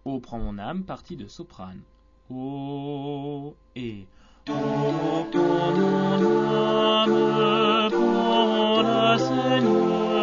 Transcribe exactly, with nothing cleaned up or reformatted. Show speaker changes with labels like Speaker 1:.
Speaker 1: O prend mon âme, partie de soprane. O et
Speaker 2: O prend mon âme pour le Seigneur.